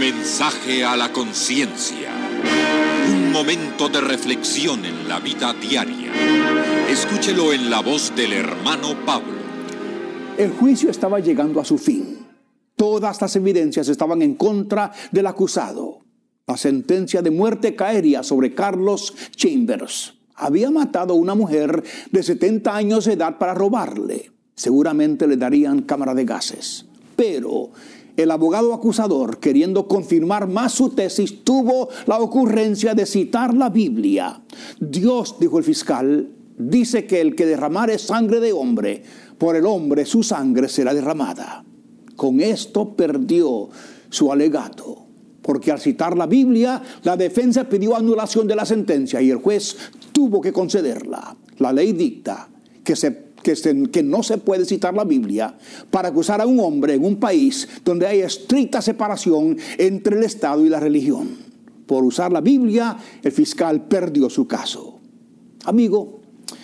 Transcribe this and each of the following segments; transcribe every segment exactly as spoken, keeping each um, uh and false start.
Mensaje a la conciencia. Un momento de reflexión en la vida diaria. Escúchelo en la voz del hermano Pablo. El juicio estaba llegando a su fin. Todas las evidencias estaban en contra del acusado. La sentencia de muerte caería sobre Carlos Chambers. Había matado a una mujer de setenta años de edad para robarle. Seguramente le darían cámara de gases. Pero el abogado acusador, queriendo confirmar más su tesis, tuvo la ocurrencia de citar la Biblia. Dios, dijo el fiscal, dice que el que derramare sangre de hombre, por el hombre su sangre será derramada. Con esto perdió su alegato, porque al citar la Biblia, la defensa pidió anulación de la sentencia y el juez tuvo que concederla. La ley dicta que se Que, se, que no se puede citar la Biblia para acusar a un hombre en un país donde hay estricta separación entre el Estado y la religión. Por usar la Biblia, el fiscal perdió su caso. Amigo,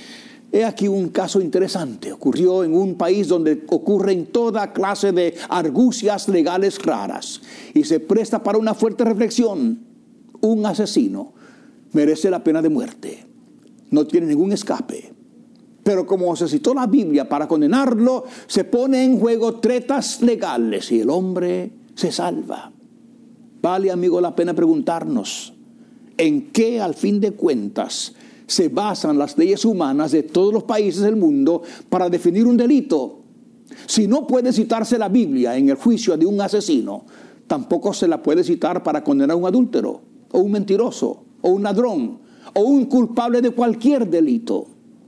he aquí un caso interesante. Ocurrió en un país donde ocurren toda clase de argucias legales raras y se presta para una fuerte reflexión. Un asesino merece la pena de muerte. No tiene ningún escape. Pero como se citó la Biblia para condenarlo, se pone en juego tretas legales y el hombre se salva. Vale, amigo, la pena preguntarnos, ¿en qué, al fin de cuentas, se basan las leyes humanas de todos los países del mundo para definir un delito? Si no puede citarse la Biblia en el juicio de un asesino, tampoco se la puede citar para condenar a un adúltero, o un mentiroso, o un ladrón, o un culpable de cualquier delito.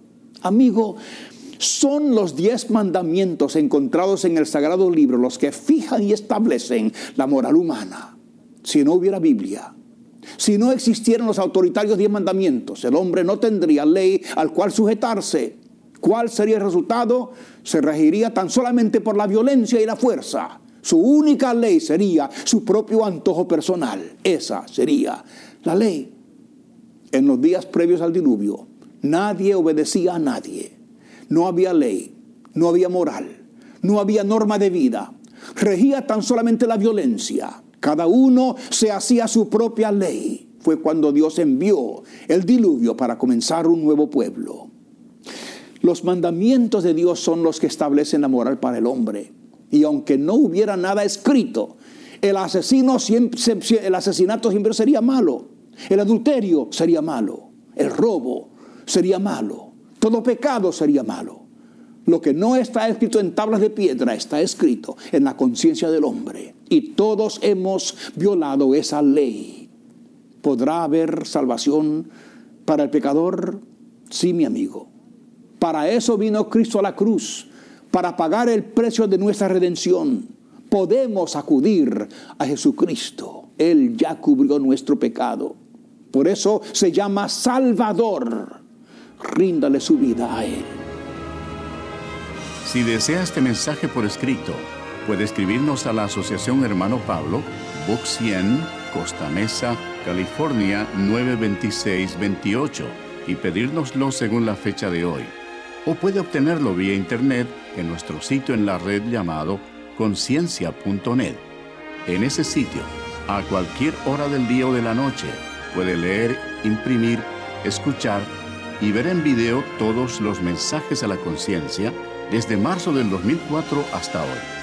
Amigo, son los diez mandamientos encontrados en el Sagrado Libro los que fijan y establecen la moral humana. Si no hubiera Biblia, si no existieran los autoritarios diez mandamientos, el hombre no tendría ley al cual sujetarse. ¿Cuál sería el resultado? Se regiría tan solamente por la violencia y la fuerza. Su única ley sería su propio antojo personal. Esa sería la ley. En los días previos al diluvio, nadie obedecía a nadie. No había ley, no había moral, no había norma de vida. Regía tan solamente la violencia. Cada uno se hacía su propia ley. Fue cuando Dios envió el diluvio para comenzar un nuevo pueblo. Los mandamientos de Dios son los que establecen la moral para el hombre. Y aunque no hubiera nada escrito, el asesino siempre, el asesinato siempre sería malo. El adulterio sería malo. El robo sería malo. Todo pecado sería malo. Lo que no está escrito en tablas de piedra está escrito en la conciencia del hombre. Y todos hemos violado esa ley. ¿Podrá haber salvación para el pecador? Sí, mi amigo. Para eso vino Cristo a la cruz, para pagar el precio de nuestra redención. Podemos acudir a Jesucristo. Él ya cubrió nuestro pecado. Por eso se llama Salvador. Ríndale su vida a Él. Si desea este mensaje por escrito, puede escribirnos a la Asociación Hermano Pablo, Box cien, Costa Mesa, California nueve veintiséis veintiocho y pedírnoslo según la fecha de hoy. O puede obtenerlo vía internet en nuestro sitio en la red llamado conciencia punto net. En ese sitio, a cualquier hora del día o de la noche, puede leer, imprimir, escuchar y ver en video todos los mensajes a la conciencia desde marzo del dos mil cuatro hasta hoy.